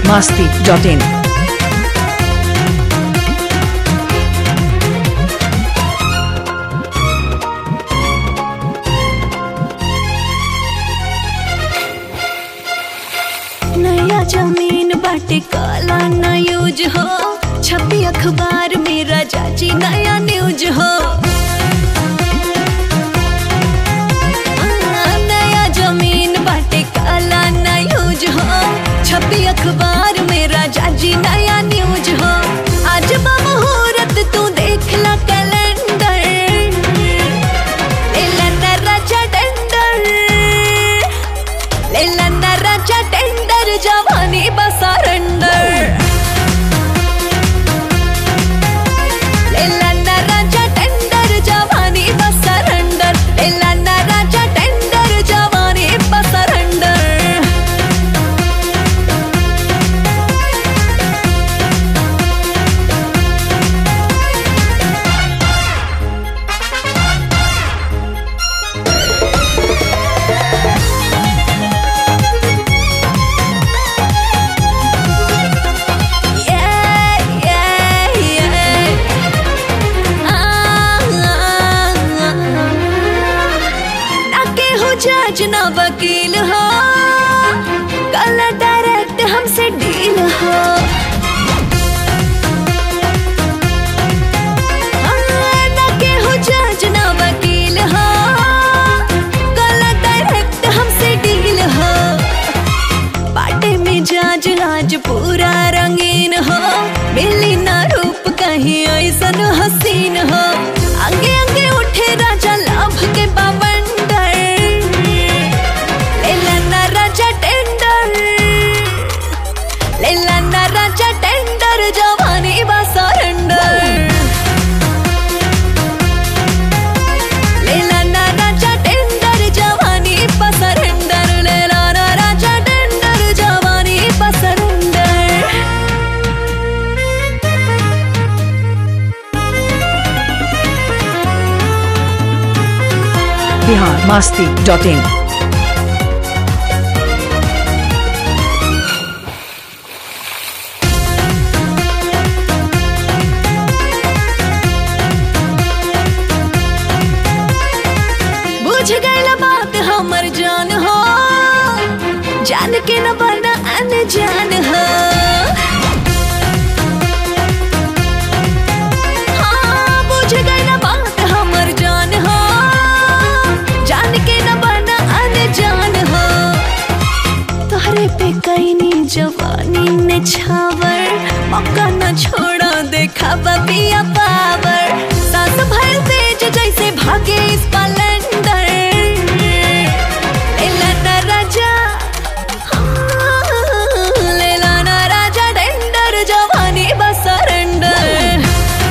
biharmasti.in। नया जमीन बाटे काला ना यूज हो, छपी अखबार में राजा जी नया न्यूज हो। नया जमीन बाटे काला ना यूज हो, छपी अखबार में राजा जी नया न्यूज हो। आज मुहूर्त तू देख ला कैलेंडर, लेला ना राजा टेंडर, लेला ना राजा टेंडर, जवानी बस सरेंडर। लेला ना राजा टेंडर, जवानी बस सरेंडर, लेला ना राजा टेंडर, जवानी बस सरेंडर। जज ना वकील हो, कल डायरेक्ट हमसे डील हो। ना केहू जज ना वकील हो, कल डायरेक्ट हमसे डील हो। बाटे में जाज आज पूरा रंगीन हो, मिली ना रूप कहीं ऐसन हसीन हो। आगे आगे उठे राजा लाभ के बवंडर, लेला ना राजा टेंडर, जवानी बस सरेंडर। लेला ना राजा टेंडर, जवानी बस सरेंडर, लेला ना राजा टेंडर, जवानी बस सरेंडर। biharmasti.in। बुझ गईला बात हमर जान हो, जान के न बना अनजान हो। हाँ, बुझ गईला बात हमर जान हो, जान के न बना अनजान हो। तोहरे पे कईनी जवानी ने छावर, मौका न छोड़ा देखा पिया पावर। सांस भर तेज जैसे भागे इस कैलेंडर, लेला ना राजा, लेला ना राजा टेंडर, जवानी बस सरेंडर।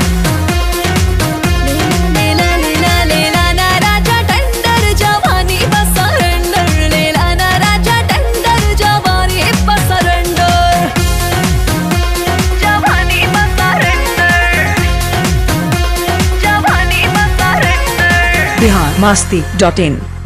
लेला लेला लेला ना राजा टेंडर, जवानी बस सरेंडर, लेला ना राजा टेंडर, जवानी बस सरेंडर, जवानी बस सरेंडर, जवानी बस सरेंडर। biharmasti.in।